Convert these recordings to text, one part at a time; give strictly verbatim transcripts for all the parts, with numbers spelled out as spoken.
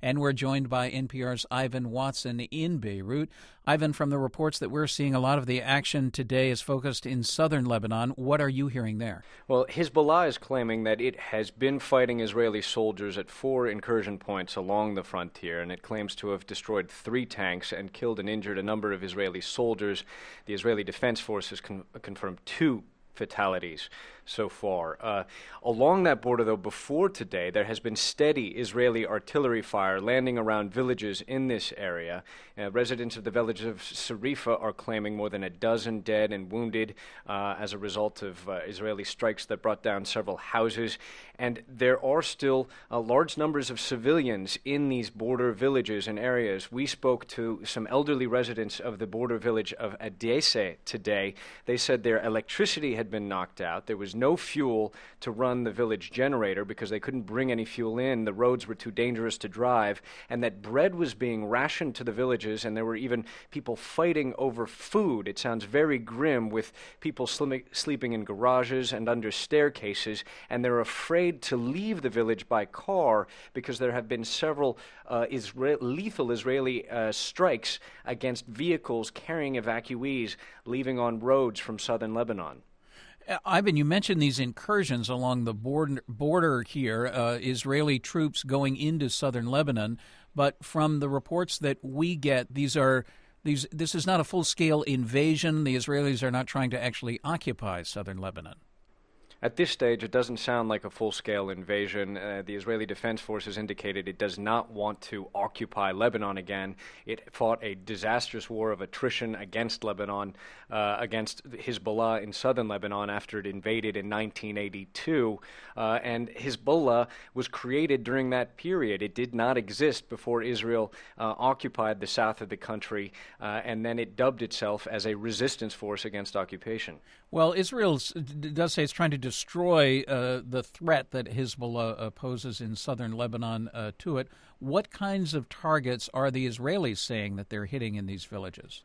And we're joined by N P R's Ivan Watson in Beirut. Ivan, from the reports that we're seeing, a lot of the action today is focused in southern Lebanon. What are you hearing there? Well, Hezbollah is claiming that it has been fighting Israeli soldiers at four incursion points along the frontier, and it claims to have destroyed three tanks and killed and injured a number of Israeli soldiers. The Israeli Defense Forces con- confirmed two fatalities so far. Uh, along that border, though, before today, there has been steady Israeli artillery fire landing around villages in this area. Uh, residents of the village of Sarifa are claiming more than a dozen dead and wounded uh, as a result of uh, Israeli strikes that brought down several houses. And there are still uh, large numbers of civilians in these border villages and areas. We spoke to some elderly residents of the border village of Adese today. They said their electricity had been knocked out. There was no fuel to run the village generator because they couldn't bring any fuel in. The roads were too dangerous to drive, and that bread was being rationed to the villages, and there were even people fighting over food. It sounds very grim, with people slim- sleeping in garages and under staircases, and they're afraid to leave the village by car because there have been several uh, Isra- lethal Israeli uh, strikes against vehicles carrying evacuees leaving on roads from southern Lebanon. Uh, Ivan, you mentioned these incursions along the border, border here, uh, Israeli troops going into southern Lebanon, but from the reports that we get, these are these. This is not a full-scale invasion. The Israelis are not trying to actually occupy southern Lebanon. At this stage, it doesn't sound like a full-scale invasion. Uh, the Israeli Defense Forces indicated it does not want to occupy Lebanon again. It fought a disastrous war of attrition against Lebanon, uh, against Hezbollah in southern Lebanon after it invaded in nineteen eighty-two. Uh, and Hezbollah was created during that period. It did not exist before Israel uh, occupied the south of the country, uh, and then it dubbed itself as a resistance force against occupation. Well, Israel does say it's trying to destroy uh, the threat that Hezbollah uh, poses in southern Lebanon uh, to it. What kinds of targets are the Israelis saying that they're hitting in these villages?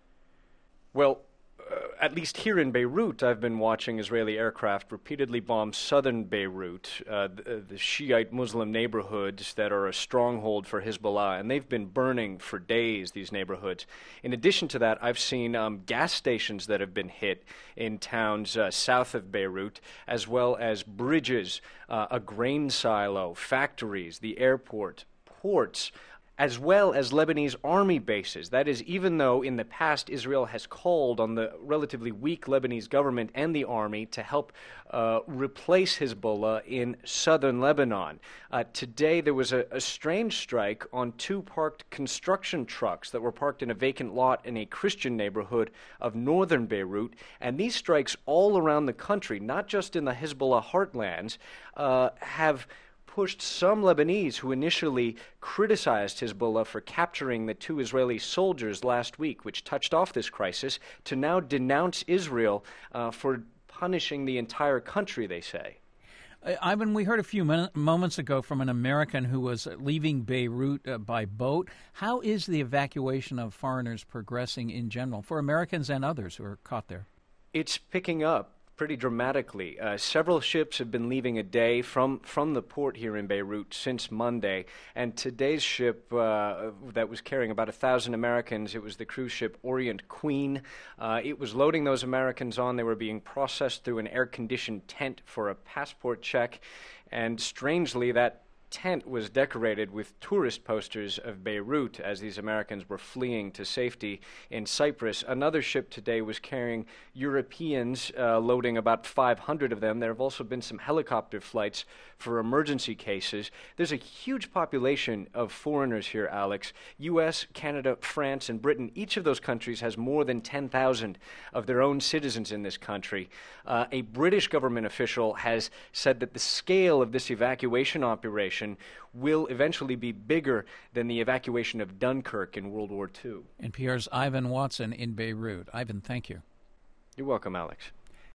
Well, uh, at least here in Beirut, I've been watching Israeli aircraft repeatedly bomb southern Beirut, uh, the, the Shiite Muslim neighborhoods that are a stronghold for Hezbollah, and they've been burning for days, these neighborhoods. In addition to that, I've seen um, gas stations that have been hit in towns uh, south of Beirut, as well as bridges, uh, a grain silo, factories, the airport, ports, as well as Lebanese army bases. That is, even though in the past Israel has called on the relatively weak Lebanese government and the army to help uh, replace Hezbollah in southern Lebanon. Uh, today there was a, a strange strike on two parked construction trucks that were parked in a vacant lot in a Christian neighborhood of northern Beirut, and these strikes all around the country, not just in the Hezbollah heartlands, uh, have pushed some Lebanese who initially criticized Hezbollah for capturing the two Israeli soldiers last week, which touched off this crisis, to now denounce Israel uh, for punishing the entire country, they say. Uh, Ivan, we heard a few min- moments ago from an American who was leaving Beirut uh, by boat. How is the evacuation of foreigners progressing in general for Americans and others who are caught there? It's picking up pretty dramatically. Uh, several ships have been leaving a day from, from the port here in Beirut since Monday, and today's ship uh, that was carrying about a thousand Americans, it was the cruise ship Orient Queen. Uh, it was loading those Americans on. They were being processed through an air-conditioned tent for a passport check, and strangely, that tent was decorated with tourist posters of Beirut as these Americans were fleeing to safety in Cyprus. Another ship today was carrying Europeans, uh, loading about five hundred of them. There have also been some helicopter flights for emergency cases. There's a huge population of foreigners here, Alex. U S, Canada, France, and Britain, each of those countries has more than ten thousand of their own citizens in this country. Uh, a British government official has said that the scale of this evacuation operation will eventually be bigger than the evacuation of Dunkirk in World War Two. N P R's Ivan Watson in Beirut. Ivan, thank you. You're welcome, Alex.